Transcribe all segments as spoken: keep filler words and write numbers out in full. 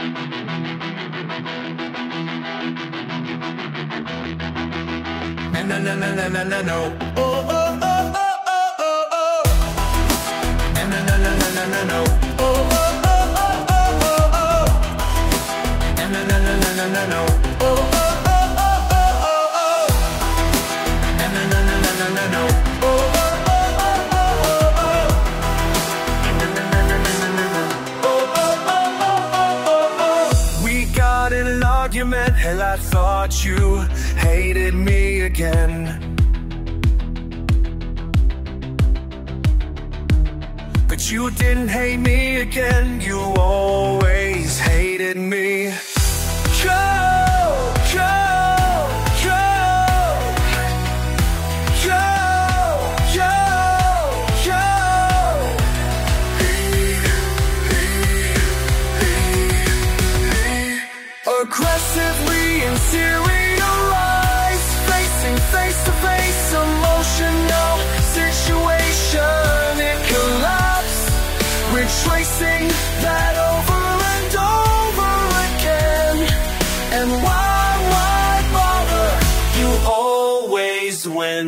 And no, no, no, no, no, no, no. Oh, oh, oh, oh, oh, oh, oh. And no, no, no, no, no, no, no. Oh, oh, oh, oh, oh, oh, oh. And no, no, no, no, no, no, no. Oh, oh, oh, oh, oh, oh, oh. And no, no, no, no, no, no, no. Oh, oh, oh, oh, oh, oh, oh. And no, no, no, no, no, no, no. Oh, oh, oh, oh, oh, oh, oh. We got in an argument, and I thought you hated me again. But you didn't hate me again, you always hated me. Go, go, go, go, go, go. Aggressively and serialized, facing face-to-face emotional situation, it collapsed. Retracing that over and over again. And why, why bother? You always win.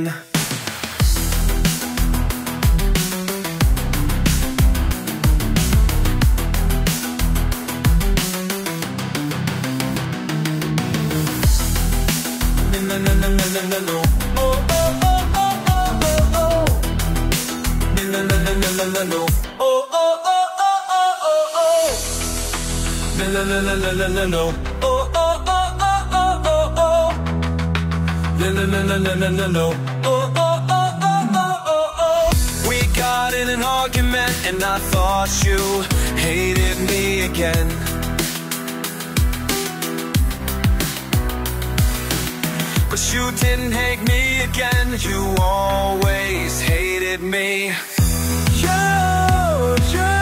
No, no, no, no, no, no, no. Oh, oh, oh, oh, oh, oh, oh. No, no, no, no, no, no, no. Oh, oh, oh, oh, oh, oh, oh. No, no, no, no, no, no, no, no. Oh, oh, oh, oh, oh, oh, oh. No, no, no, no, no, no, no, no. Oh, oh, oh, oh, oh, oh, oh. We got in an argument, and I thought you hated me again. But you didn't hate me again, you always hated me. Yo, yo.